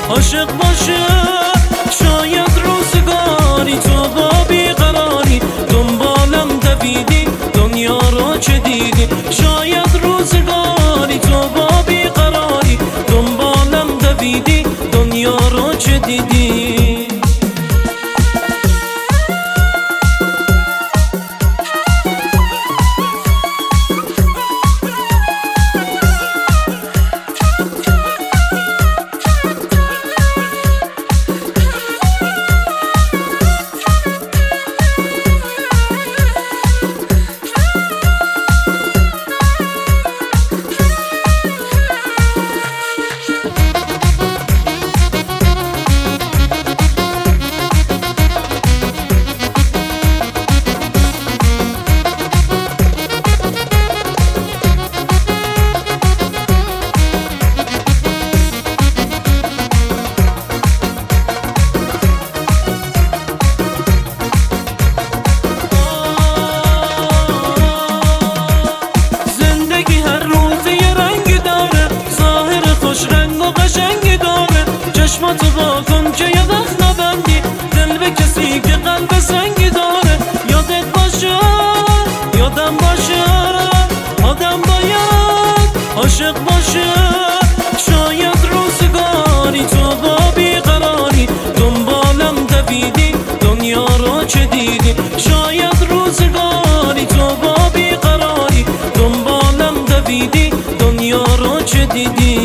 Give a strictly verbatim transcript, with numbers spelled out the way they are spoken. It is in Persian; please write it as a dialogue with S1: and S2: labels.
S1: عاشق باشه. شاید روزگاری تو با بیقراری دنبالم دویدی دنیا رو چه دیدی. شاید روزگاری تو با بیقراری دنبالم دویدی دنیا رو چه دیدی. چشماتو با کن که یه وقت نبندی دل به کسی که قلب سنگی داره. یادت باشه یادم باشه آدم باید عاشق باشه. شاید روزگاری تو با بیقراری دنبالم دویدی دنیا رو چه دیدی. شاید روزگاری تو با بیقراری دنبالم دویدی دنیا رو چه دیدی.